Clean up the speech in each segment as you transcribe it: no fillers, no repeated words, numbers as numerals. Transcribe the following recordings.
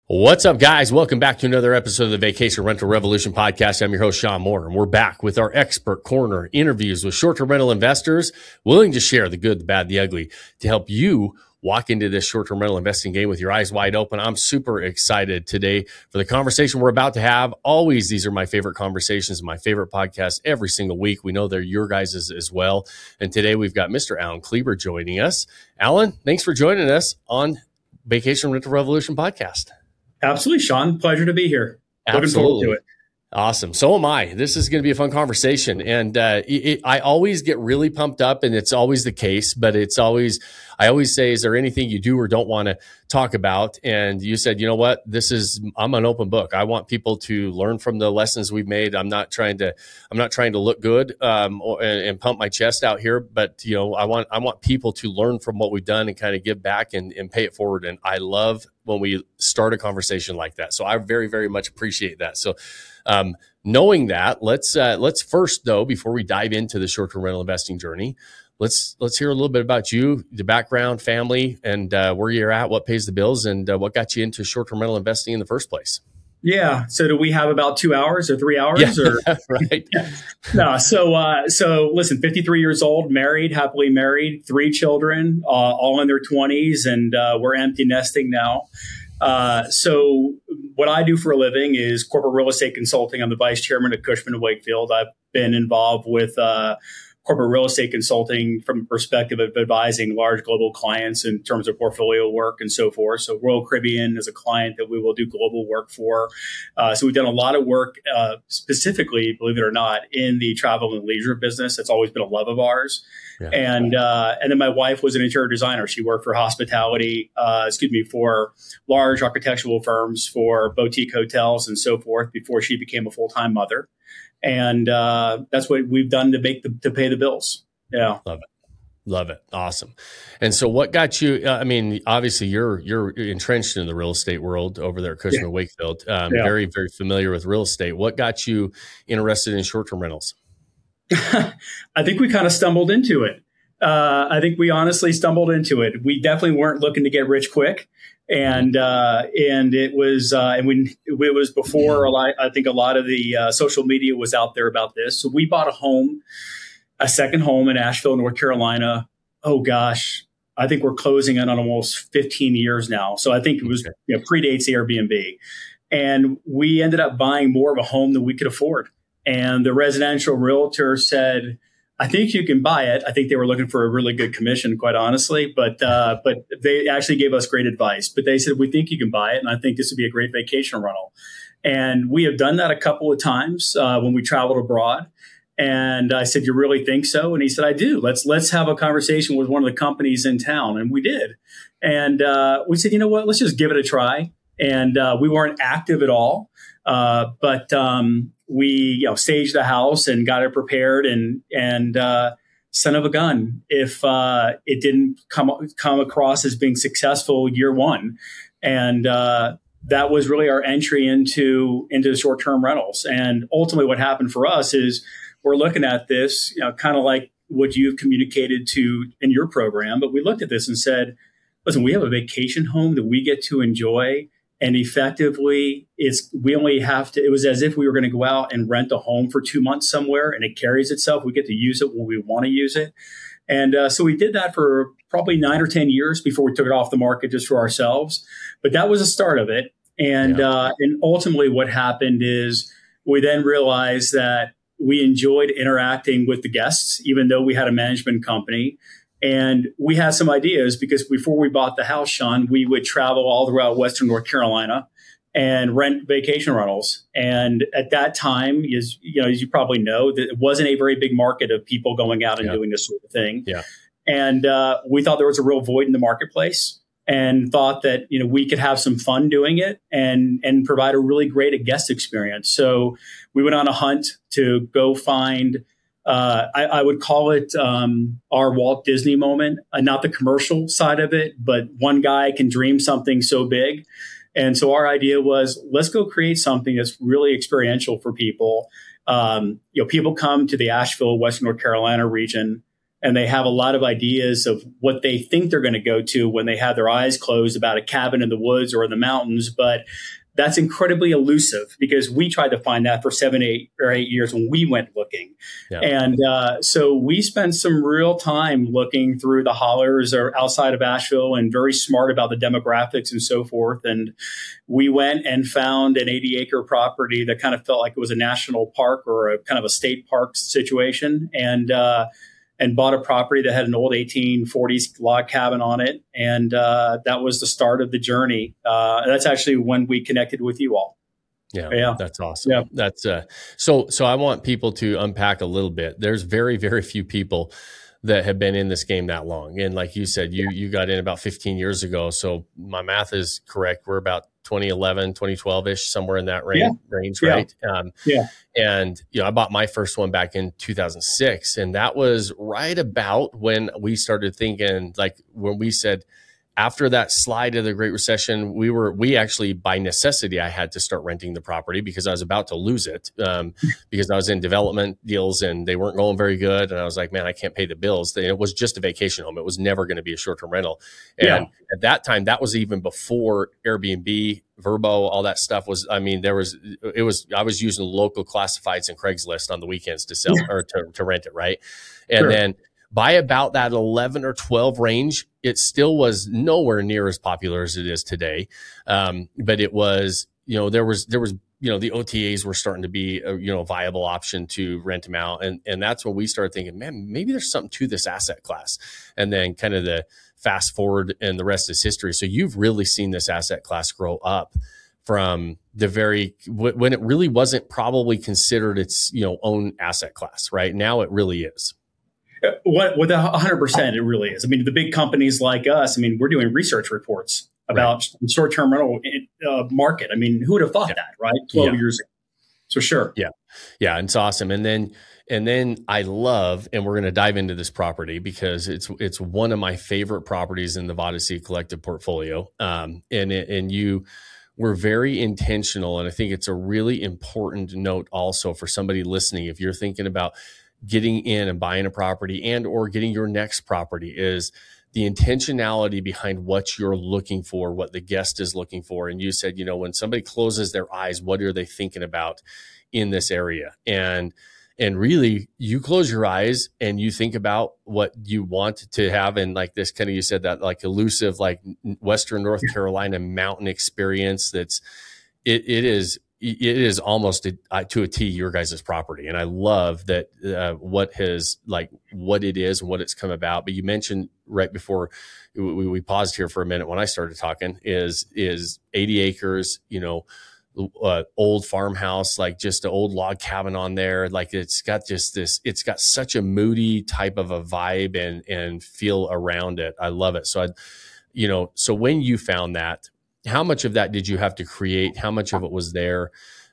What's up, guys? Welcome back to another episode of the Vacation Rental Revolution podcast. I'm your host, Sean Moore, and we're back with our expert corner interviews with short-term rental investors willing to share the good, the bad, the ugly to help you walk into this short-term rental investing game with your eyes wide open. I'm super excited today for the conversation we're about to have. Always, these are my favorite conversations, my favorite podcasts every single week. We know they're your guys' as well. And today we've got Mr. Alan Kleber joining us. Alan, thanks for joining us on Vacation Rental Revolution podcast. Absolutely, Sean. Pleasure to be here. Absolutely. Looking forward to it. Awesome. So am I. This is going to be a fun conversation. And I always get really pumped up, and it's always the case, but I always say, is there anything you do or don't want to talk about? And you said, you know what, I'm an open book. I want people to learn from the lessons we've made. I'm not trying to look good and pump my chest out here, but I want people to learn from what we've done and kind of give back and pay it forward. And I love when we start a conversation like that. So I very, very much appreciate that. So knowing that, let's first, though, before we dive into the short-term rental investing journey, let's hear a little bit about you, the background, family, and where you're at, what pays the bills, and what got you into short-term rental investing in the first place. Yeah. So do we have about 2 hours or 3 hours? Yeah, or right. No. So listen, 53 years old, married, happily married, 3 children, all in their 20s, and we're empty nesting now. So what I do for a living is corporate real estate consulting. I'm the vice chairman at Cushman & Wakefield. I've been involved with corporate real estate consulting from the perspective of advising large global clients in terms of portfolio work and so forth. So Royal Caribbean is a client that we will do global work for. So we've done a lot of work specifically, believe it or not, in the travel and leisure business. That's always been a love of ours. Yeah. And then my wife was an interior designer. She worked for for large architectural firms, for boutique hotels and so forth before she became a full-time mother. And that's what we've done to pay the bills. Yeah. Love it. Awesome. And so what got you, obviously you're entrenched in the real estate world over there at Cushman & Wakefield. Very, very familiar with real estate. What got you interested in short-term rentals? I think we kind of stumbled into it. I think we honestly stumbled into it. We definitely weren't looking to get rich quick. And it was before I think a lot of the social media was out there about this. So we bought a second home in Asheville, North Carolina. Oh gosh, I think we're closing in on almost 15 years now. So I think it was predates Airbnb, and we ended up buying more of a home than we could afford. And the residential realtor said, I think you can buy it. I think they were looking for a really good commission, quite honestly, but they actually gave us great advice. But they said, we think you can buy it, and I think this would be a great vacation rental. And we have done that a couple of times when we traveled abroad. And I said, you really think so? And he said, I do. Let's have a conversation with one of the companies in town. And we did. And we said, you know what? Let's just give it a try. And we weren't active at all, but we staged the house and got it prepared, and son of a gun if it didn't come across as being successful year one. And that was really our entry into the short-term rentals. And ultimately what happened for us is we're looking at this, kind of like what you've communicated to in your program, but we looked at this and said, listen, we have a vacation home that we get to enjoy. And effectively, it was as if we were going to go out and rent a home for 2 months somewhere, and it carries itself. We get to use it when we want to use it. And so we did that for probably 9 or 10 years before we took it off the market just for ourselves. But that was the start of it. And ultimately what happened is we then realized that we enjoyed interacting with the guests, even though we had a management company. And we had some ideas because before we bought the house, Sean, we would travel all throughout Western North Carolina and rent vacation rentals. And at that time, as you probably know, that it wasn't a very big market of people going out and doing this sort of thing. Yeah. And we thought there was a real void in the marketplace, and thought that we could have some fun doing it and provide a really great guest experience. So we went on a hunt to go find. I would call it our Walt Disney moment, not the commercial side of it, but one guy can dream something so big. And so our idea was, let's go create something that's really experiential for people. People come to the Asheville, Western North Carolina region and they have a lot of ideas of what they think they're going to go to when they have their eyes closed about a cabin in the woods or in the mountains. But that's incredibly elusive, because we tried to find that for 8 years when we went looking. Yeah. And so we spent some real time looking through the hollers or outside of Asheville, and very smart about the demographics and so forth. And we went and found an 80-acre property that kind of felt like it was a national park or a kind of a state park situation. And bought a property that had an old 1840s log cabin on it. And that was the start of the journey. That's actually when we connected with you all. Yeah. That's awesome. Yeah. That's so I want people to unpack a little bit. There's very, very few people that have been in this game that long. And like you said, you got in about 15 years ago. So my math is correct. We're about 2011, 2012-ish, somewhere in that range, right? And, I bought my first one back in 2006. And that was right about when we started thinking, like when we said, after that slide of the Great Recession, we actually, by necessity, I had to start renting the property because I was about to lose it because I was in development deals and they weren't going very good. And I was like, man, I can't pay the bills. It was just a vacation home. It was never going to be a short-term rental. And at that time, that was even before Airbnb, Vrbo, all that stuff was, I was using local classifieds and Craigslist on the weekends to sell or to rent it, right? And then by about that 11 or 12 range, it still was nowhere near as popular as it is today. But it was, there was, the OTAs were starting to be a viable option to rent them out. And that's when we started thinking, man, maybe there's something to this asset class. And then kind of the fast forward and the rest is history. So you've really seen this asset class grow up from when it really wasn't probably considered its, own asset class, right? Now it really is. With 100%, it really is. I mean, the big companies like us, we're doing research reports about short-term rental market. Who would have thought that, right? 12 years ago. So sure. Yeah. Yeah. It's awesome. And then I love, and we're going to dive into this property because it's one of my favorite properties in the Vodacy Collective portfolio. And you were very intentional. And I think it's a really important note also for somebody listening. If you're thinking about getting in and buying a property and or getting your next property, is the intentionality behind what you're looking for, what the guest is looking for. And you said, when somebody closes their eyes, what are they thinking about in this area? And really you close your eyes and you think about what you want to have. And like this kind of, you said that like elusive, like Western North Carolina mountain experience. It is almost to a T your guys' property. And I love that what it is and what it's come about. But you mentioned right before we paused here for a minute when I started talking is 80 acres, old farmhouse, like just an old log cabin on there. Like it's got such a moody type of a vibe and feel around it. I love it. So so when you found that, how much of that did you have to create? How much of it was there?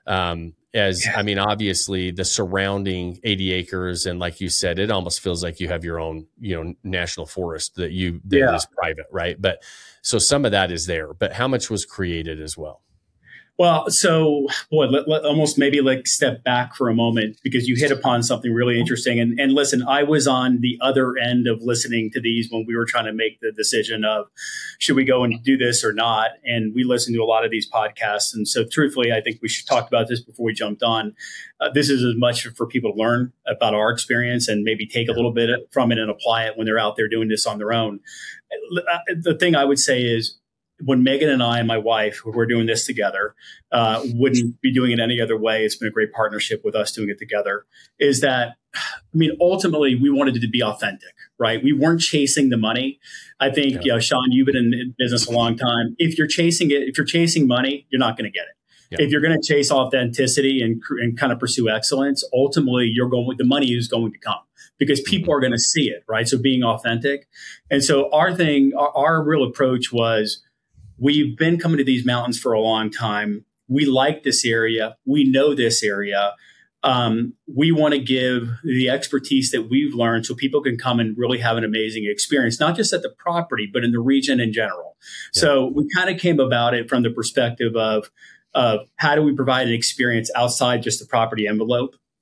Obviously the surrounding 80 acres. And like you said, it almost feels like you have your own, national forest that is private, right? But so some of that is there, but how much was created as well? Well, so let almost maybe like step back for a moment, because you hit upon something really interesting. And listen, I was on the other end of listening to these when we were trying to make the decision of should we go and do this or not. And we listened to a lot of these podcasts. And so truthfully, I think we should talk about this before we jumped on. This is as much for people to learn about our experience and maybe take a little bit from it and apply it when they're out there doing this on their own. The thing I would say is, when Megan and I and my wife, who we're doing this together, wouldn't be doing it any other way. It's been a great partnership with us doing it together. Is that, ultimately we wanted it to be authentic, right? We weren't chasing the money. I think, Sean, you've been in business a long time. If you're chasing money, you're not going to get it. Yeah. If you're going to chase authenticity and kind of pursue excellence, ultimately the money is going to come because people are going to see it, right? So being authentic. And so our real approach was, we've been coming to these mountains for a long time. We like this area. We know this area. We want to give the expertise that we've learned so people can come and really have an amazing experience, not just at the property, but in the region in general. Yeah. So we kind of came about it from the perspective of how do we provide an experience outside just the property envelope.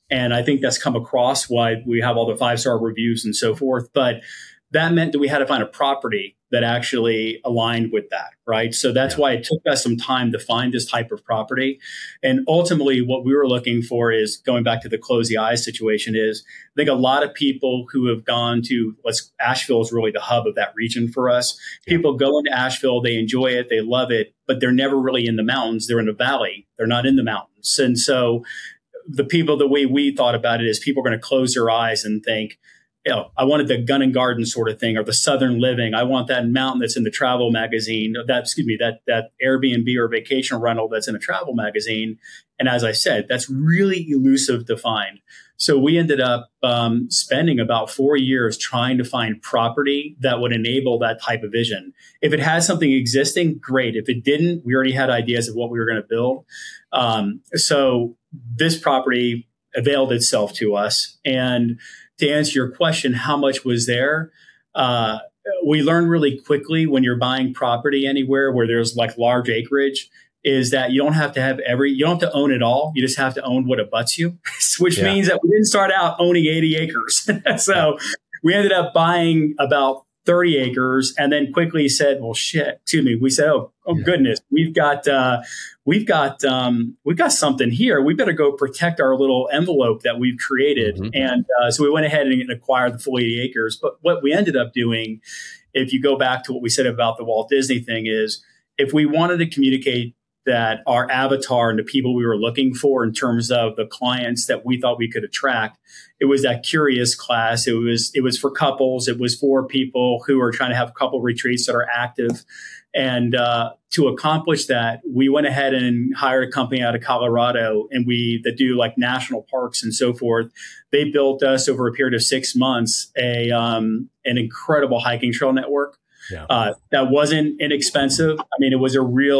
And I think that's come across why we have all the 5-star reviews and so forth. But that meant that we had to find a property that actually aligned with that, right? So that's why it took us some time to find this type of property. And ultimately, what we were looking for is, going back to the close the eyes situation, is I think a lot of people who have gone to, Asheville is really the hub of that region for us. People go into Asheville, they enjoy it, they love it, but they're never really in the mountains. They're in the valley. They're not in the mountains. And so the people, the way we thought about it is people are going to close their eyes and think, I wanted the Gun and Garden sort of thing, or the Southern Living. I want that mountain that's in the travel magazine, that Airbnb or vacation rental that's in a travel magazine. And as I said, that's really elusive to find. So we ended up spending about 4 years trying to find property that would enable that type of vision. If it had something existing, great. If it didn't, we already had ideas of what we were going to build. So this property availed itself to us. And to answer your question, how much was there? We learned really quickly when you're buying property anywhere where there's large acreage, is that you don't have to own it all. You just have to own what abuts you, which means that we didn't start out owning 80 acres. So we ended up buying about 30 acres and then quickly said, we said, goodness, we've got something here. We better go protect our little envelope that we've created. Mm-hmm. And so we went ahead and acquired the full 80 acres. But what we ended up doing, if you go back to what we said about the Walt Disney thing, is if we wanted to communicate that our avatar and the people we were looking for in terms of the clients that we thought we could attract, it was that curious class. It was for couples. It was for people who are trying to have couple retreats that are active. And to accomplish that, we went ahead and hired a company out of Colorado, and that do national parks and so forth. They built us over a period of 6 months an incredible hiking trail network. Yeah. That wasn't inexpensive. I mean, it was a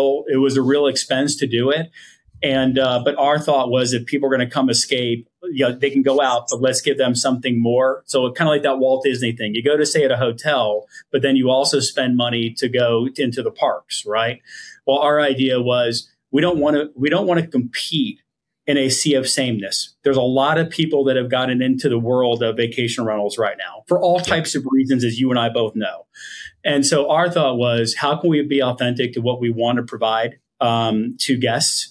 real expense to do it. And but our thought was, if people are going to come escape, they can go out, but let's give them something more. So kind of like that Walt Disney thing. You go to stay at a hotel, but then you also spend money to go into the parks, right? Well, our idea was we don't want to compete in a sea of sameness. There's a lot of people that have gotten into the world of vacation rentals right now for all types of reasons, as you and I both know. And so our thought was, how can we be authentic to what we want to provide to guests?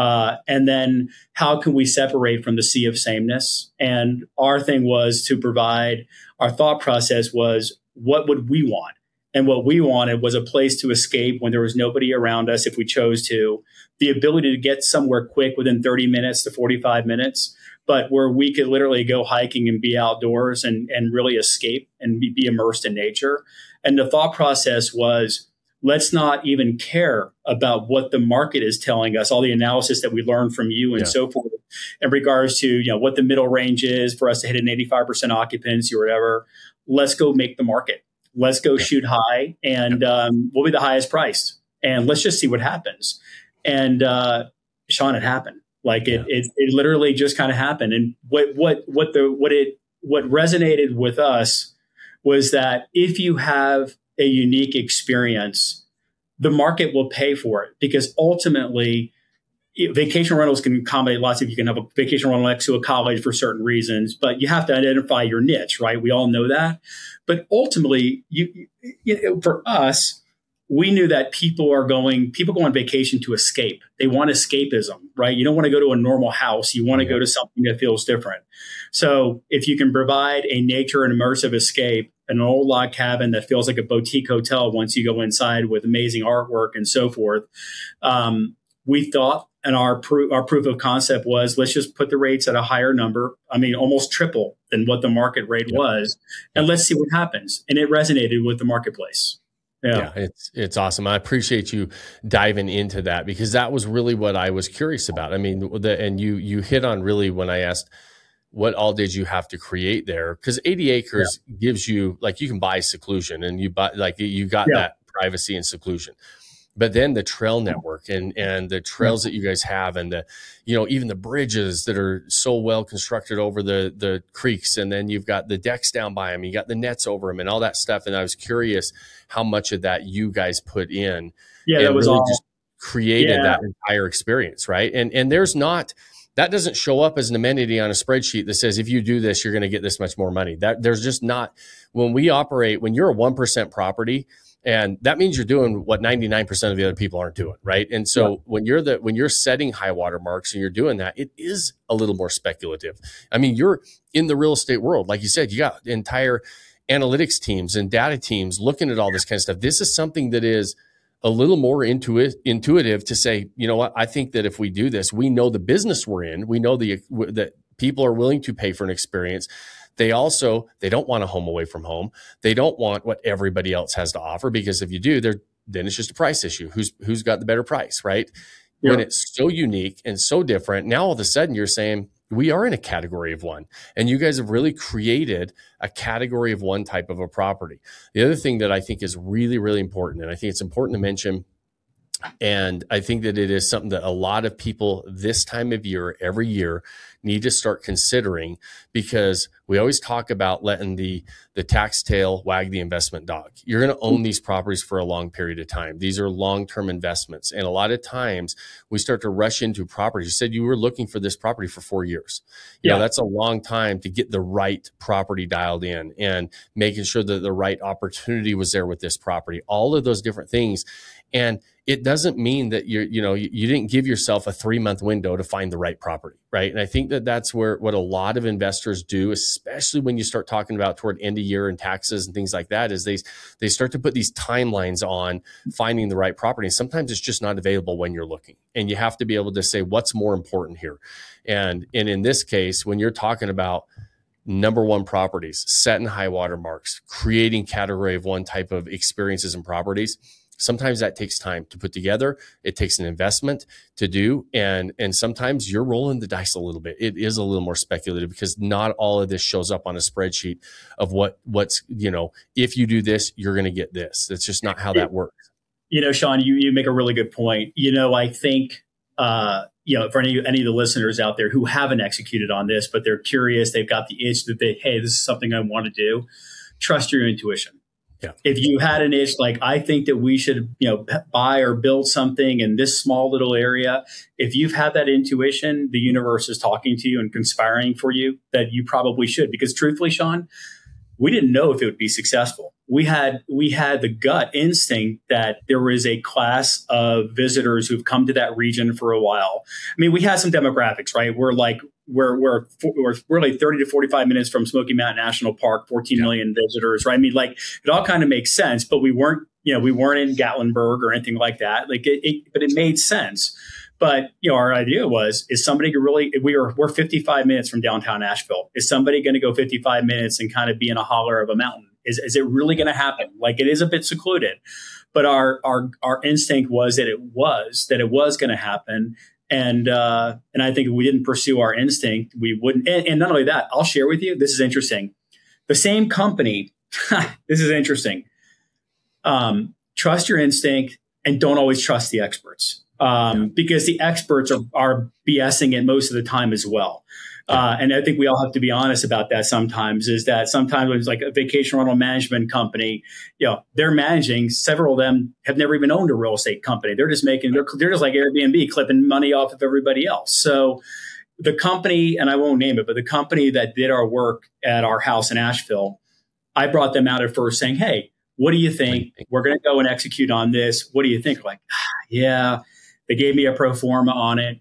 And then how can we separate from the sea of sameness? And our thing was to provide, our thought process was, what would we want? And what we wanted was a place to escape when there was nobody around us, if we chose to, the ability to get somewhere quick within 30 minutes to 45 minutes, but where we could literally go hiking and be outdoors and really escape and be immersed in nature. And the thought process was, let's not even care about what the market is telling us, all the analysis that we learned from you and so forth, in regards to what the middle range is for us to hit an 85% occupancy or whatever. Let's go make the market. Let's go shoot high, and we'll be the highest priced, and let's just see what happens. And Sean, it happened. It literally just kind of happened. And what resonated with us was that if you have a unique experience, the market will pay for it, because ultimately vacation rentals can accommodate lots of, you can have a vacation rental next to a college for certain reasons, but you have to identify your niche, right? We all know that. But ultimately, for us, we knew that people go on vacation to escape. They want escapism, right? You don't want to go to a normal house. You want to go to something that feels different. So if you can provide a nature and immersive escape, an old log cabin that feels like a boutique hotel once you go inside with amazing artwork and so forth, we thought, and our proof of concept was, let's just put the rates at a higher number. I mean, almost triple than what the market rate was. And let's see what happens. And it resonated with the marketplace. Yeah, it's awesome. I appreciate you diving into that, because that was really what I was curious about. I mean, and you hit on really when I asked, what all did you have to create there? Because 80 acres gives you, you can buy seclusion, and you got that privacy and seclusion. But then the trail network and the trails that you guys have, and the, even the bridges that are so well constructed over the creeks. And then you've got the decks down by them, you got the nets over them and all that stuff. And I was curious how much of that you guys put in. Yeah, that was really all. Just created that entire experience. Right. And there's not, that doesn't show up as an amenity on a spreadsheet that says, if you do this, you're going to get this much more money. That there's just not, when we operate, when you're a 1% property, and that means you're doing what 99% of the other people aren't doing, right? And so when you're setting high water marks and you're doing that, it is a little more speculative. I mean, you're in the real estate world. Like you said, you got entire analytics teams and data teams looking at all this kind of stuff. This is something that is a little more intuitive to say, you know what, I think that if we do this, we know the business we're in, we know that people are willing to pay for an experience. They don't want a home away from home. They don't want what everybody else has to offer, because if you do, then it's just a price issue. Who's got the better price, right? Yeah. When it's so unique and so different, now all of a sudden you're saying we are in a category of one, and you guys have really created a category of one type of a property. The other thing that I think is really, really important, and I think it's important to mention, and I think that it is something that a lot of people this time of year, every year, need to start considering, because we always talk about letting the tax tail wag the investment dog. You're going to own these properties for a long period of time. These are long-term investments. And a lot of times we start to rush into properties. You said you were looking for this property for 4 years. You know, that's a long time to get the right property dialed in and making sure that the right opportunity was there with this property, all of those different things. And it doesn't mean that you didn't give yourself a 3-month window to find the right property, right? And I think that that's what a lot of investors do, especially when you start talking about toward end of year and taxes and things like that, is they start to put these timelines on finding the right property. And sometimes it's just not available when you're looking, and you have to be able to say what's more important here. And in this case, when you're talking about number one properties, setting high water marks, creating category of one type of experiences and properties, sometimes that takes time to put together. It takes an investment to do. And sometimes you're rolling the dice a little bit. It is a little more speculative, because not all of this shows up on a spreadsheet of what's, if you do this, you're going to get this. That's just not how that works. Sean, you make a really good point. I think, for any of the listeners out there who haven't executed on this, but they're curious, they've got the itch that hey, this is something I want to do. Trust your intuition. Yeah. If you had an itch, like, I think that we should, buy or build something in this small little area. If you've had that intuition, the universe is talking to you and conspiring for you that you probably should. Because truthfully, Sean, we didn't know if it would be successful. We had the gut instinct that there was a class of visitors who've come to that region for a while. I mean, we had some demographics, right? We're like 30 to 45 minutes from Smoky Mountain National Park, 14 million visitors, right? I mean, like, it all kind of makes sense, but we weren't in Gatlinburg or anything like that. But it made sense. But, our idea is somebody really, we're 55 minutes from downtown Asheville. Is somebody going to go 55 minutes and kind of be in a holler of a mountain? Is it really going to happen? Like, it is a bit secluded, but our instinct was that it was going to happen. And I think if we didn't pursue our instinct, we wouldn't. And not only that, I'll share with you, this is interesting. The same company, this is interesting. Trust your instinct and don't always trust the experts, because the experts are BSing it most of the time as well. And I think we all have to be honest about that sometimes, is that sometimes when it's like a vacation rental management company, they're managing, several of them have never even owned a real estate company. They're just they're just like Airbnb, clipping money off of everybody else. So the company, and I won't name it, but the company that did our work at our house in Asheville, I brought them out at first saying, hey, what do you think? We're going to go and execute on this. What do you think? Like, yeah, they gave me a pro forma on it.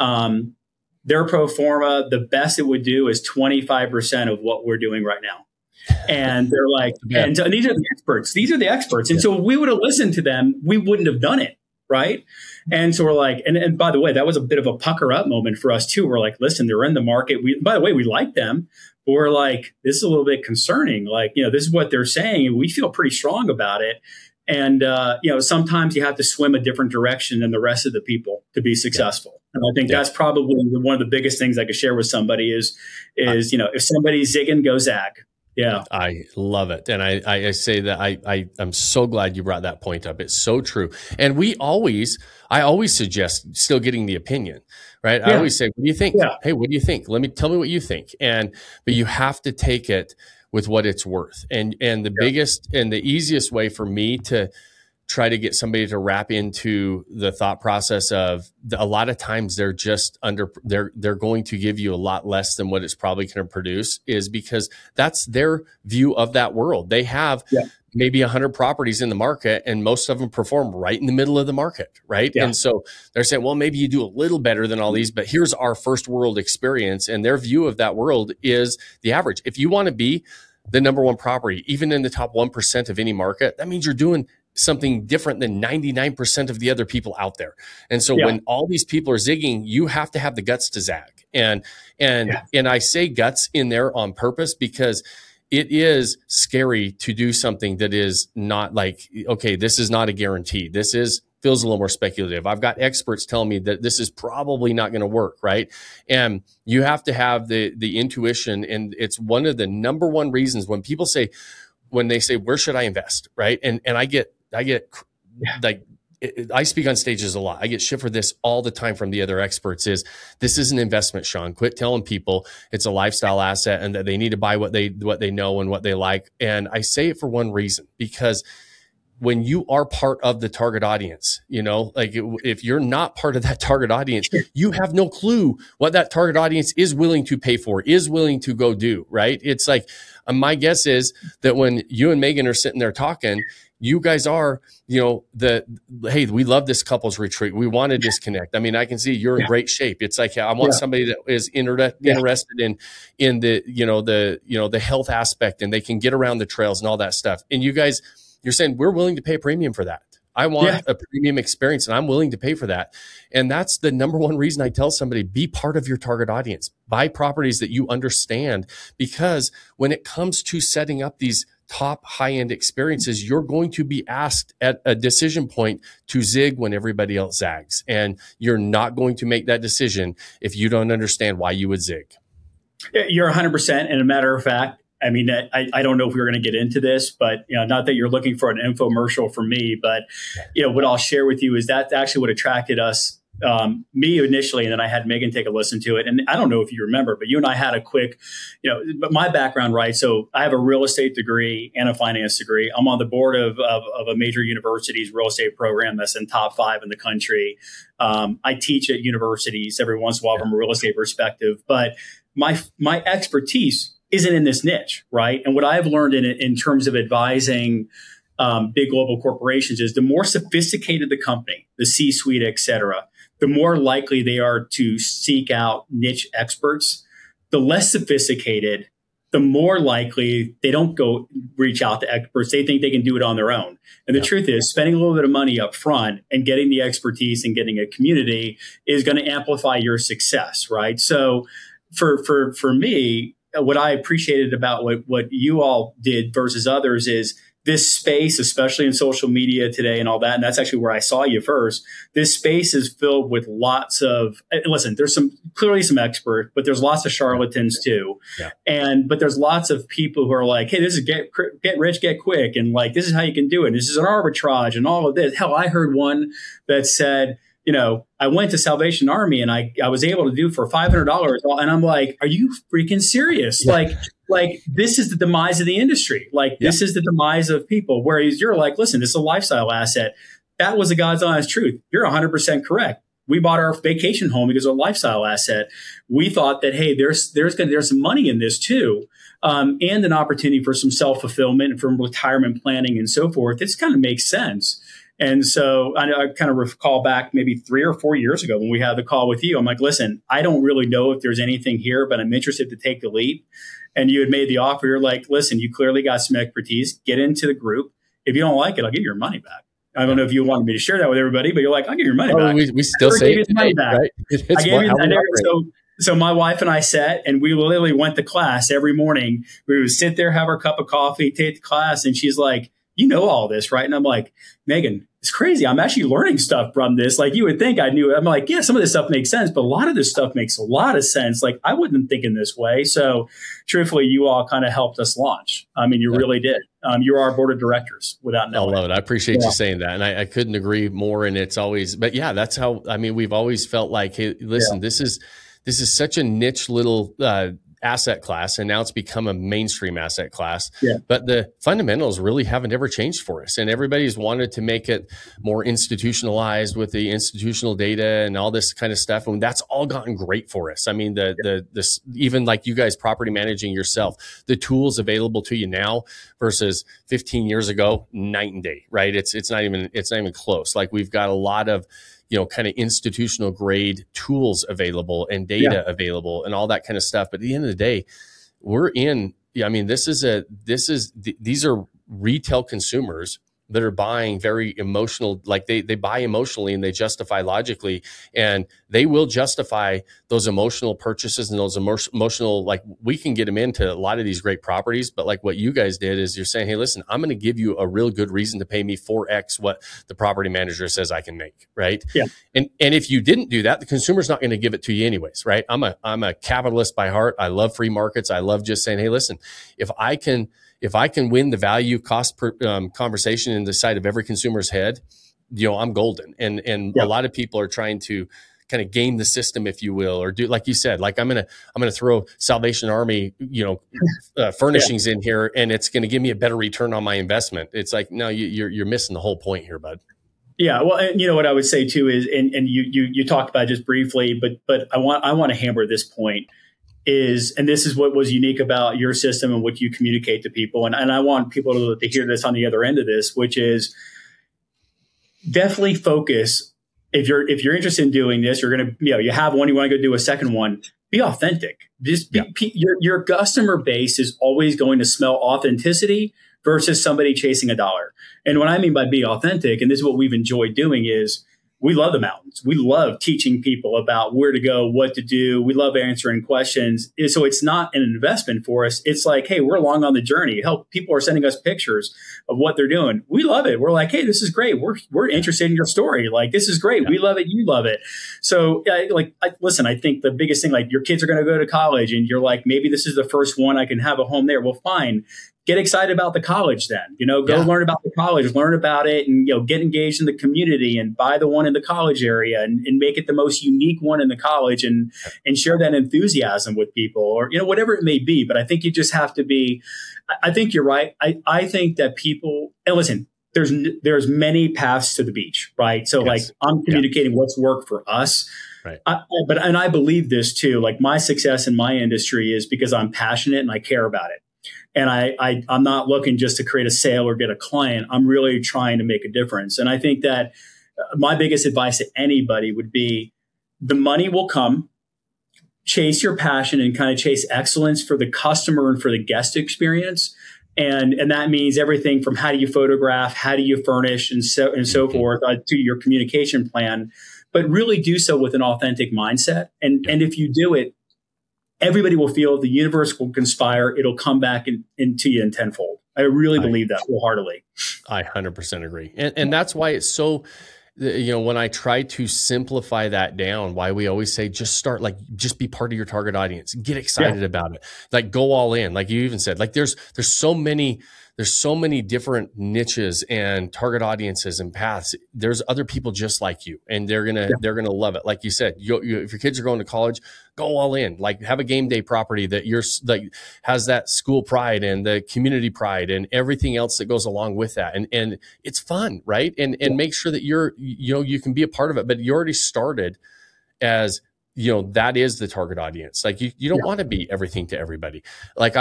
Their pro forma, the best it would do is 25% of what we're doing right now. And they're like, and these are the experts. These are the experts. And so if we would have listened to them, we wouldn't have done it. Right. And so we're like, and by the way, that was a bit of a pucker up moment for us too. We're like, listen, they're in the market. By the way, we like them, but we're like, this is a little bit concerning. Like, this is what they're saying, and we feel pretty strong about it. And, sometimes you have to swim a different direction than the rest of the people to be successful. And I think that's probably one of the biggest things I could share with somebody is if somebody's zigging, go zag. Yeah. I love it. And I say that I'm so glad you brought that point up. It's so true. And I always suggest still getting the opinion, right? Yeah. I always say, what do you think? Yeah. Hey, what do you think? Tell me what you think. But you have to take it with what it's worth. And the biggest and the easiest way for me to try to get somebody to wrap into the thought process of a lot of times they're going to give you a lot less than what it's probably going to produce, is because that's their view of that world. They have maybe 100 properties in the market, and most of them perform right in the middle of the market, right? Yeah. And so they're saying, well, maybe you do a little better than all these, but here's our first world experience. And their view of that world is the average. If you want to be the number one property, even in the top 1% of any market, that means you're doing something different than 99% of the other people out there. And so when all these people are zigging, you have to have the guts to zag. And I say guts in there on purpose because it is scary to do something that is not like, okay, this is not a guarantee. This feels a little more speculative. I've got experts telling me that this is probably not going to work, right? And you have to have the intuition. And it's one of the number one reasons when people say, when they say, where should I invest? Right. And I get like, I speak on stages a lot. I get shit for this all the time from the other experts is this is an investment, Sean. Quit telling people it's a lifestyle asset and that they need to buy what they know and what they like. And I say it for one reason, because when you are part of the target audience, like if you're not part of that target audience, you have no clue what that target audience is willing to pay for, is willing to go do, right? It's like, my guess is that when you and Megan are sitting there talking, you guys are, hey, we love this couples retreat. We want to disconnect. I mean, I can see you're in great shape. It's like, I want somebody that is interested in the health aspect, and they can get around the trails and all that stuff. And you guys, you're saying we're willing to pay a premium for that. I want a premium experience, and I'm willing to pay for that. And that's the number one reason I tell somebody, be part of your target audience, buy properties that you understand, because when it comes to setting up these top high-end experiences, you're going to be asked at a decision point to zig when everybody else zags. And you're not going to make that decision if you don't understand why you would zig. You're 100%. And a matter of fact, I mean, I don't know if we're going to get into this, but not that you're looking for an infomercial from me, but what I'll share with you is that actually what attracted us, me initially, and then I had Megan take a listen to it. And I don't know if you remember, but you and I had a quick, but my background, right? So I have a real estate degree and a finance degree. I'm on the board of a major university's real estate program that's in top 5 in the country. I teach at universities every once in a while from a real estate perspective, but my expertise isn't in this niche, right? And what I've learned in terms of advising big global corporations is the more sophisticated the company, the C-suite, et cetera, the more likely they are to seek out niche experts. The less sophisticated, the more likely they don't go reach out to experts. They think they can do it on their own. And the truth is, spending a little bit of money up front and getting the expertise and getting a community is going to amplify your success, right? So for me, what I appreciated about what you all did versus others is this space, especially in social media today and all that. And that's actually where I saw you first. This space is filled with lots of, listen, there's clearly some experts, but there's lots of charlatans too. Yeah. But there's lots of people who are like, hey, this is get rich, get quick. And like, this is how you can do it. This is an arbitrage and all of this. Hell, I heard one that said, I went to Salvation Army and I was able to do for $500. And I'm like, are you freaking serious? Yeah. Like this is the demise of the industry. Like this is the demise of people, whereas you're like, listen, this is a lifestyle asset. That was the God's honest truth. You're 100% correct. We bought our vacation home because of a lifestyle asset. We thought that, hey, there's some money in this too. And an opportunity for some self-fulfillment and from retirement planning and so forth. This kind of makes sense. And so I kind of recall back maybe 3 or 4 years ago when we had the call with you. I'm like, listen, I don't really know if there's anything here, but I'm interested to take the leap. And you had made the offer. You're like, listen, you clearly got some expertise. Get into the group. If you don't like it, I'll give you your money back. I don't know if you wanted me to share that with everybody, but you're like, I'll give you your money back. We still say it today, right? I gave you So my wife and I sat and we literally went to class every morning. We would sit there, have our cup of coffee, take the class. And she's like, you know all this, right? And I'm like, Megan, it's crazy. I'm actually learning stuff from this. Like you would think I knew it. I'm like, yeah, some of this stuff makes sense, but a lot of this stuff makes a lot of sense. Like I wouldn't think in this way. So truthfully, you all kind of helped us launch. I mean, you really did. You're our board of directors without knowing. I love it. I appreciate you saying that. And I couldn't agree more. And it's always, but yeah, that's how, I mean, we've always felt like, hey, listen, this is such a niche little asset class, and now it's become a mainstream asset class. Yeah. But the fundamentals really haven't ever changed for us. And everybody's wanted to make it more institutionalized with the institutional data and all this kind of stuff. And that's all gotten great for us. I mean, this, even like you guys property managing yourself, the tools available to you now versus 15 years ago, night and day, right? It's not even close. Like, we've got a lot of, kind of institutional grade tools available and data available and all that kind of stuff. But at the end of the day, these are retail consumers that are buying very emotional, like they buy emotionally and they justify logically, and they will justify those emotional purchases and those emotional, like, we can get them into a lot of these great properties. But like what you guys did is you're saying, hey, listen, I'm going to give you a real good reason to pay me 4X what the property manager says I can make. Right. Yeah. And if you didn't do that, the consumer's not going to give it to you anyways. Right. I'm a capitalist by heart. I love free markets. I love just saying, hey, listen, if I can win the value cost per conversation in the side of every consumer's head, I'm golden. And a lot of people are trying to kind of game the system, if you will, or do, like you said, like I'm gonna throw Salvation Army, furnishings in here, and it's going to give me a better return on my investment. It's like, no, you're missing the whole point here, bud. Yeah, well, and what I would say too is, and you talked about it just briefly, but I want to hammer this point. And this is what was unique about your system and what you communicate to people. And I want people to hear this on the other end of this, which is definitely focus. If you're interested in doing this, you're going to, you have one, you want to go do a second one, be authentic. Your customer base is always going to smell authenticity versus somebody chasing a dollar. And what I mean by be authentic, and this is what we've enjoyed doing, is we love the mountains. We love teaching people about where to go, what to do. We love answering questions. So it's not an investment for us. It's like, hey, we're along on the journey. Help, people are sending us pictures of what they're doing. We love it. We're like, hey, this is great. We're interested in your story. Like, this is great. We love it. You love it. So listen, I think the biggest thing, like, your kids are going to go to college and you're like, maybe this is the first one I can have a home there. Well, fine. Get excited about the college then, go learn about the college, learn about it, and, get engaged in the community and buy the one in the college area and make it the most unique one in the college and share that enthusiasm with people, or, whatever it may be. But I think you just have to be, I think you're right. I think that people, and listen, there's many paths to the beach, right? So like, I'm communicating what's worked for us. Right. But I believe this too, like, my success in my industry is because I'm passionate and I care about it. And I'm not looking just to create a sale or get a client. I'm really trying to make a difference. And I think that my biggest advice to anybody would be, the money will come. Chase your passion and kind of chase excellence for the customer and for the guest experience. And that means everything from how do you photograph, how do you furnish, and so forth, to your communication plan. But really do so with an authentic mindset. And if you do it, everybody will feel, the universe will conspire. It'll come back into you in tenfold. I really believe that wholeheartedly. I 100% agree. And that's why it's so, when I try to simplify that down, why we always say, just be part of your target audience, get excited about it. Like, go all in. Like you even said, like there's so many different niches and target audiences and paths. There's other people just like you, and they're going to love it. Like you said, if your kids are going to college, go all in, like have a game day property that has that school pride and the community pride and everything else that goes along with that. And it's fun, right? And make sure that you can be a part of it, but you already started as, that is the target audience. Like you don't want to be everything to everybody. Like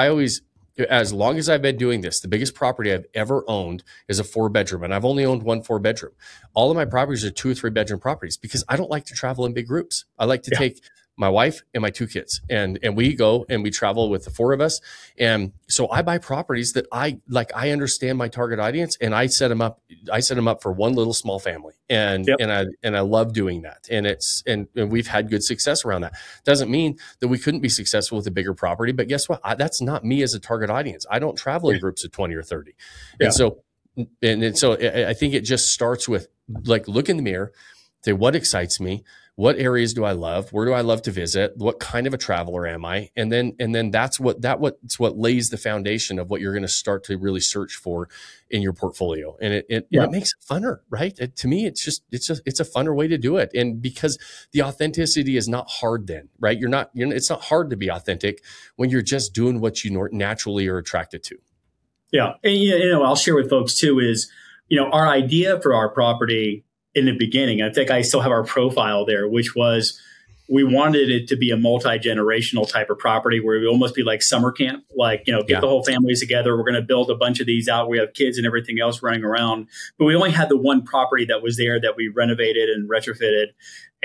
as long as I've been doing this, the biggest property I've ever owned is a 4-bedroom, and I've only owned one 4-bedroom. All of my properties are 2 or 3-bedroom properties because I don't like to travel in big groups. I like to take my wife and my 2 kids, and we go and we travel with the 4 of us. And so I buy properties that I understand my target audience, and I set them up for one little small family. And I love doing that. And we've had good success around that. Doesn't mean that we couldn't be successful with a bigger property, but guess what? That's not me as a target audience. I don't travel in groups of 20 or 30. And so I think it just starts with, like, look in the mirror, say, what excites me? What areas do I love? Where do I love to visit? What kind of a traveler am I? And then that's what lays the foundation of what you're going to start to really search for in your portfolio. And it makes it funner, right? To me, it's a funner way to do it. And because the authenticity is not hard then, right? It's not hard to be authentic when you're just doing what you naturally are attracted to. Yeah. And, I'll share with folks too is, our idea for our property in the beginning, I think I still have our profile there, which was we wanted it to be a multi-generational type of property where it would almost be like summer camp, like, get the whole families together. We're going to build a bunch of these out. We have kids and everything else running around, but we only had the one property that was there that we renovated and retrofitted.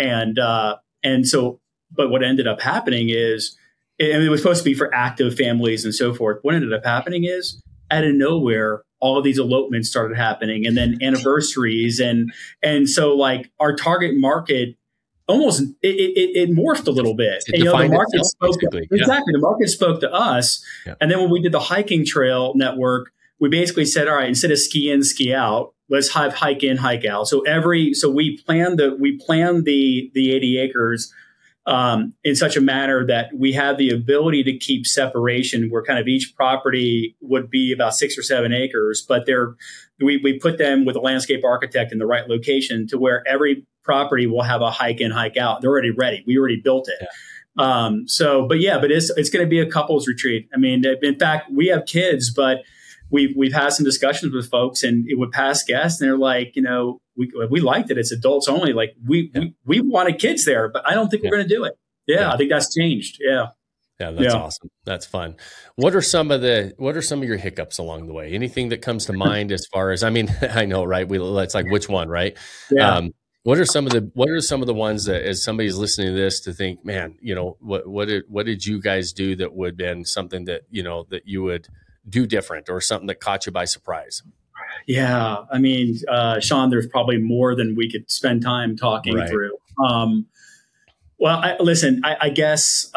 But what ended up happening is, and it was supposed to be for active families and so forth. What ended up happening is out of nowhere, all of these elopements started happening, and then anniversaries. And so like our target market almost, it morphed a little bit. And, the market spoke the market spoke to us. Yeah. And then when we did the hiking trail network, we basically said, all right, instead of ski in, ski out, let's have hike in, hike out. So we planned the 80 acres in such a manner that we have the ability to keep separation where kind of each property would be about 6 or 7 acres, but we put them with a landscape architect in the right location to where every property will have a hike in, hike out. They're already ready. We already built it. Yeah. But it's going to be a couples retreat. I mean, in fact, we have kids, but we've had some discussions with folks and with past guests, and they're like, we liked it. It's adults only. Like we wanted kids there, but I don't think we're going to do it. Yeah, I think that's changed. Yeah. Yeah, that's awesome. That's fun. What are some of your hiccups along the way? Anything that comes to mind as far as, I mean, I know, right? It's like, which one, right? Yeah. What are some of the ones that, as somebody's listening to this, to think, man, what did you guys do that would have been something that, that you would do different, or something that caught you by surprise? Yeah. I mean, Sean, there's probably more than we could spend time talking through. I guess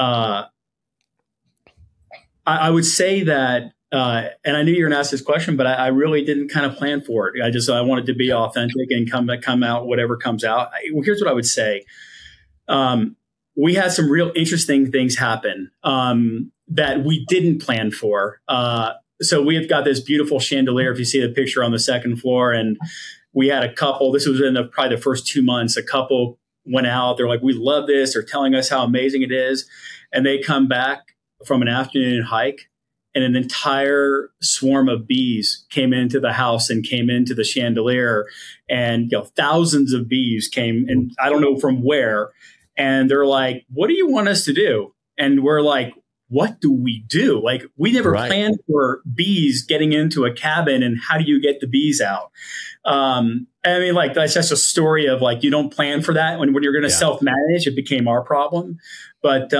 I would say that, and I knew you were going to ask this question, but I really didn't kind of plan for it. I wanted to be authentic and come out, whatever comes out. Here's what I would say. We had some real interesting things happen that we didn't plan for. So we have got this beautiful chandelier, if you see the picture, on the second floor. And we had a couple, this was in probably the first 2 months, a couple went out. They're like, we love this. They're telling us how amazing it is. And they come back from an afternoon hike, and an entire swarm of bees came into the house and came into the chandelier. And thousands of bees came, and I don't know from where. And they're like, what do you want us to do? And we're like, what do we do? Like, we never planned for bees getting into a cabin, and how do you get the bees out? I mean, like, that's just a story of like, you don't plan for that. When you're going to self-manage, it became our problem. But,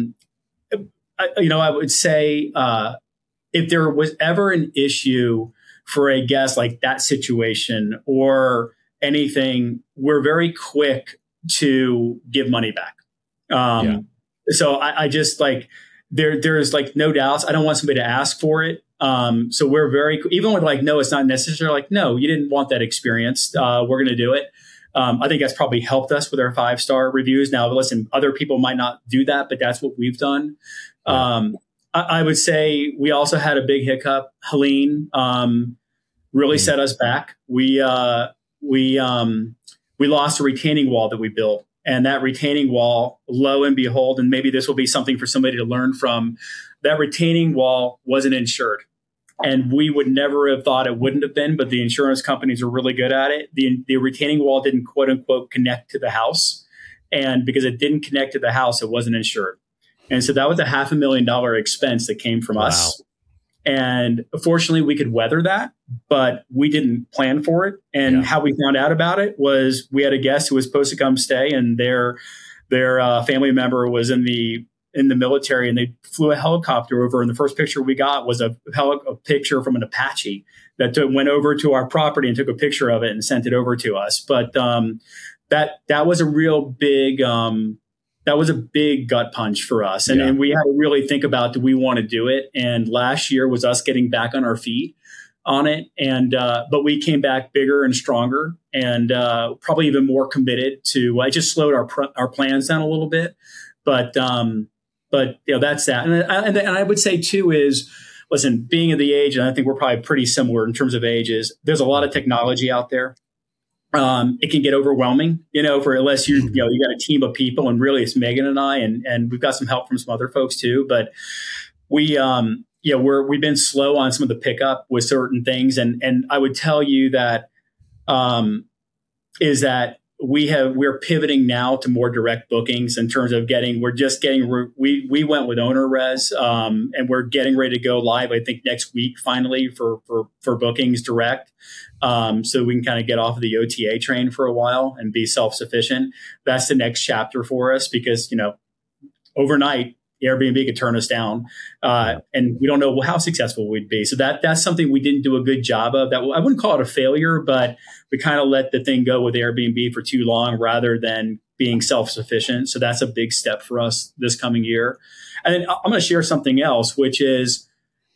I would say if there was ever an issue for a guest like that situation or anything, we're very quick to give money back. So I just like, there's like no doubts. I don't want somebody to ask for it. So we're very, even with like, no, it's not necessary. Like, no, you didn't want that experience. We're going to do it. I think that's probably helped us with our 5-star reviews. Now, listen, other people might not do that, but that's what we've done. I would say we also had a big hiccup. Helene really set us back. We lost a retaining wall that we built. And that retaining wall, lo and behold, and maybe this will be something for somebody to learn from, that retaining wall wasn't insured. And we would never have thought it wouldn't have been, but the insurance companies are really good at it. The retaining wall didn't, quote unquote, connect to the house. And because it didn't connect to the house, it wasn't insured. And so that was a $500,000 expense that came from us. And fortunately, we could weather that, but we didn't plan for it. And how we found out about it was we had a guest who was supposed to come stay, and their family member was in the military, and they flew a helicopter over. And the first picture we got was a picture from an Apache that went over to our property and took a picture of it and sent it over to us. But that was a real big that was a big gut punch for us. And we had to really think about, do we want to do it? And last year was us getting back on our feet. on it. And, but we came back bigger and stronger and, probably even more committed to, I just slowed our plans down a little bit, but that's that. And I would say too is, listen, being of the age, and I think we're probably pretty similar in terms of ages, there's a lot of technology out there. It can get overwhelming, unless you got a team of people, and really it's Megan and I, and we've got some help from some other folks too. But we've been slow on some of the pickup with certain things, and I would tell you that is that we're pivoting now to more direct bookings in terms of we went with owner res, and we're getting ready to go live, I think next week, finally for bookings direct. So we can kind of get off of the OTA train for a while and be self-sufficient. That's the next chapter for us because, overnight Airbnb could turn us down, and we don't know how successful we'd be. So that's something we didn't do a good job of. That I wouldn't call it a failure, but we kind of let the thing go with Airbnb for too long rather than being self-sufficient. So that's a big step for us this coming year. And then I'm going to share something else, which is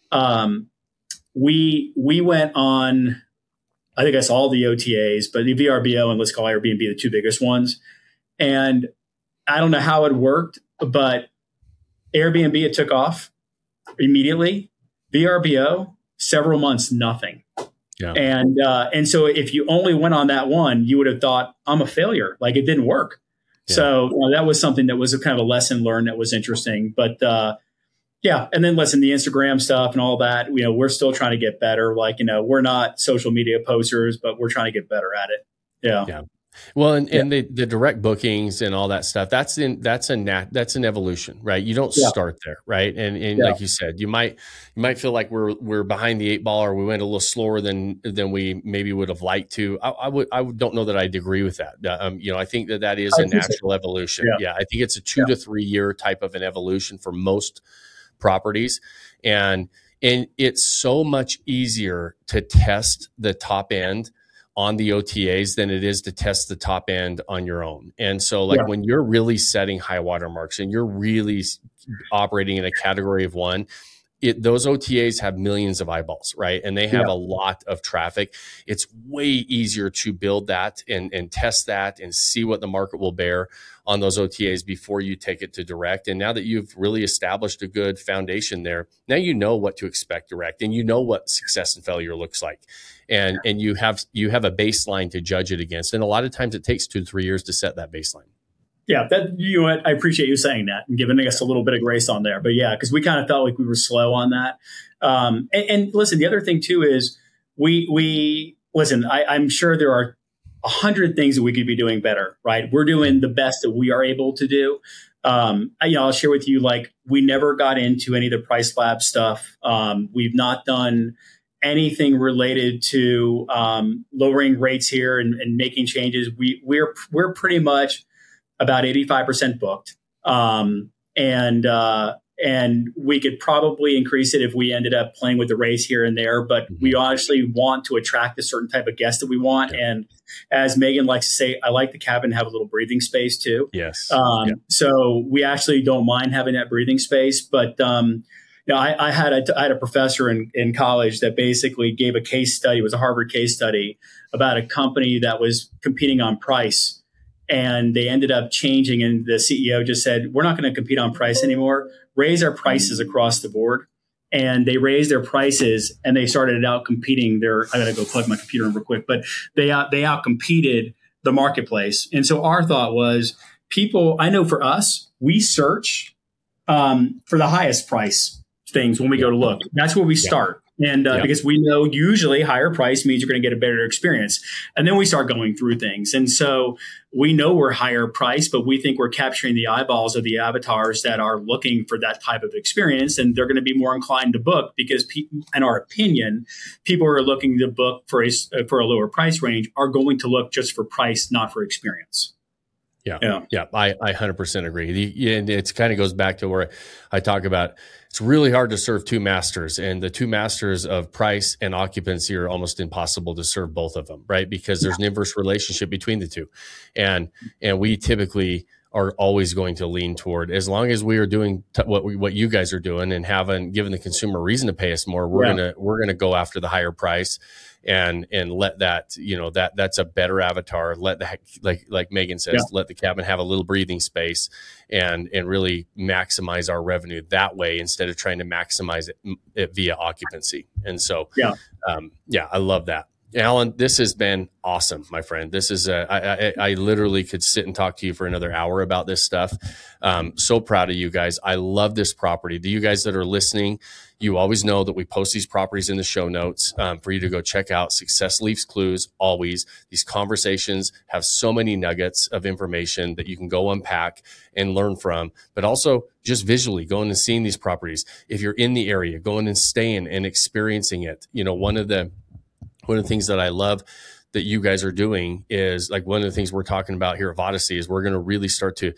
we went on, I think that's all the OTAs, but the VRBO and let's call Airbnb the two biggest ones. And I don't know how it worked, but Airbnb, it took off immediately. VRBO, several months, nothing. Yeah. And so if you only went on that one, you would have thought I'm a failure. Like it didn't work. Yeah. So that was something that was a kind of a lesson learned that was interesting. But yeah. And then listen, the Instagram stuff and all that, we're still trying to get better. Like, we're not social media posters, but we're trying to get better at it. Yeah. Yeah. Well, and the direct bookings and all that stuff, that's an evolution, right? You don't start there, right? And like you said, you might feel like we're behind the eight ball, or we went a little slower than we maybe would have liked to. I don't know that I'd agree with that. I think that is a natural evolution. Yeah, I think it's a 2 to 3 year type of an evolution for most properties, and it's so much easier to test the top end on the OTAs than it is to test the top end on your own. And so when you're really setting high water marks and you're really operating in a category of one, those OTAs have millions of eyeballs, right? And they have a lot of traffic. It's way easier to build that and test that and see what the market will bear on those OTAs before you take it to direct. And now that you've really established a good foundation there, now you know what to expect direct, and you know what success and failure looks like. And you have a baseline to judge it against. And a lot of times it takes 2 to 3 years to set that baseline. Yeah, I appreciate you saying that and giving us a little bit of grace on there. But yeah, because we kind of felt like we were slow on that. And listen, the other thing too is we listen. I'm sure there are 100 things that we could be doing better. Right? We're doing the best that we are able to do. I'll share with you, we never got into any of the price lab stuff. We've not done anything related to lowering rates here and making changes. We're pretty much about 85% booked. And we could probably increase it if we ended up playing with the race here and there, but we honestly want to attract a certain type of guest that we want. Yeah. And as Megan likes to say, I like the cabin to have a little breathing space too. Yes. So we actually don't mind having that breathing space, but, I had a professor in college that basically gave a case study. It was a Harvard case study about a company that was competing on price. And they ended up changing, and the CEO just said, we're not going to compete on price anymore. Raise our prices across the board. And they raised their prices, and they started out competing I got to go plug my computer in real quick, but they outcompeted the marketplace. And so our thought was, I know for us, we search for the highest price things when we go to look. That's where we start. And because we know usually higher price means you're going to get a better experience. And then we start going through things. And so we know we're higher price, but we think we're capturing the eyeballs of the avatars that are looking for that type of experience. And they're going to be more inclined to book because, in our opinion, people who are looking to book for a lower price range are going to look just for price, not for experience. Yeah. I 100% agree. And it kind of goes back to where I talk about it's really hard to serve two masters, and the two masters of price and occupancy are almost impossible to serve both of them, right? Because there's an inverse relationship between the two. And we typically are always going to lean toward, as long as we are doing what you guys are doing and haven't given the consumer a reason to pay us more, we're gonna go after the higher price and let that, that's a better avatar. Let the, like Megan says, let the cabin have a little breathing space and really maximize our revenue that way, instead of trying to maximize it via occupancy. And so, I love that. Alan, this has been awesome, my friend. This is I literally could sit and talk to you for another hour about this stuff. So proud of you guys. I love this property. To you guys that are listening, you always know that we post these properties in the show notes for you to go check out. Success leaves clues. Always. These conversations have so many nuggets of information that you can go unpack and learn from, but also just visually going and seeing these properties. If you're in the area, going and staying and experiencing it. One of the things that I love that you guys are doing is, like, one of the things we're talking about here at Vodacy is we're going to really start to,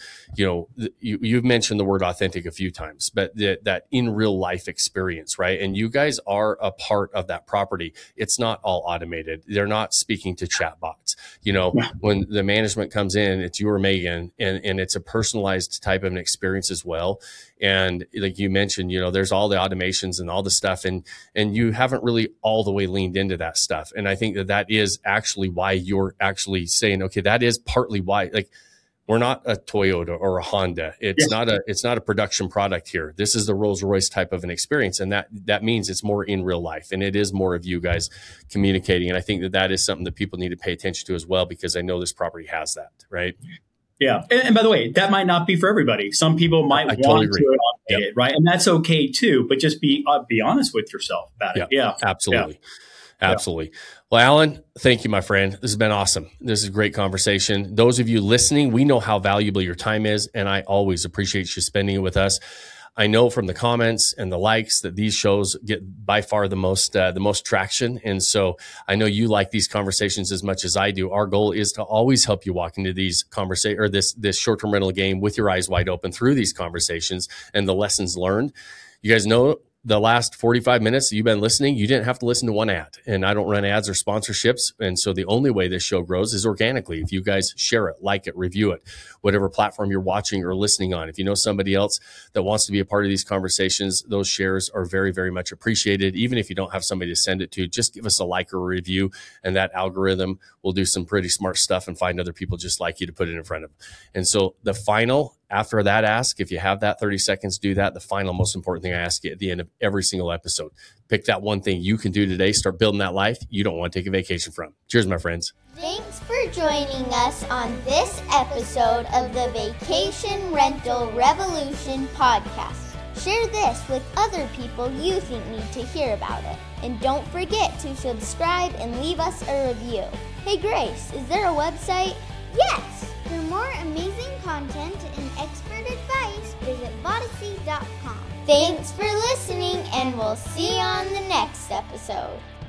you've mentioned the word authentic a few times, but that in real life experience, right? And you guys are a part of that property. It's not all automated. They're not speaking to chatbots. When the management comes in, it's you or Megan, and it's a personalized type of an experience as well. And like you mentioned, there's all the automations and all the stuff, and you haven't really all the way leaned into that stuff. And I think that is actually why you're actually saying, okay, that is partly why, like, we're not a Toyota or a Honda. It's not a production product here. This is the Rolls-Royce type of an experience. And that means it's more in real life, and it is more of you guys communicating. And I think that is something that people need to pay attention to as well, because I know this property has that, right? Yeah. And by the way, that might not be for everybody. Some people might want to automate it, right? And that's okay too, but just be honest with yourself about it. Yeah. Absolutely. Yeah. Absolutely. Well, Alan, thank you, my friend. This has been awesome. This is a great conversation. Those of you listening, we know how valuable your time is, and I always appreciate you spending it with us. I know from the comments and the likes that these shows get by far the most traction. And so I know you like these conversations as much as I do. Our goal is to always help you walk into these conversations, or this short-term rental game, with your eyes wide open through these conversations and the lessons learned. You guys know, the last 45 minutes that you've been listening, you didn't have to listen to one ad, and I don't run ads or sponsorships. And so the only way this show grows is organically. If you guys share it, like it, review it, whatever platform you're watching or listening on. If you know somebody else that wants to be a part of these conversations, those shares are very, very much appreciated. Even if you don't have somebody to send it to, just give us a like or a review, and that algorithm will do some pretty smart stuff and find other people just like you to put it in front of them. And so the final, after that ask, if you have that 30 seconds, do that. The final most important thing I ask you at the end of every single episode, pick that one thing you can do today, start building that life you don't want to take a vacation from. Cheers, my friends. Thanks for joining us on this episode of the Vacation Rental Revolution podcast. Share this with other people you think need to hear about it. And don't forget to subscribe and leave us a review. Hey Grace, is there a website? Yes! For more amazing content and expert advice, visit Vodacy.com. Thanks for listening, and we'll see you on the next episode.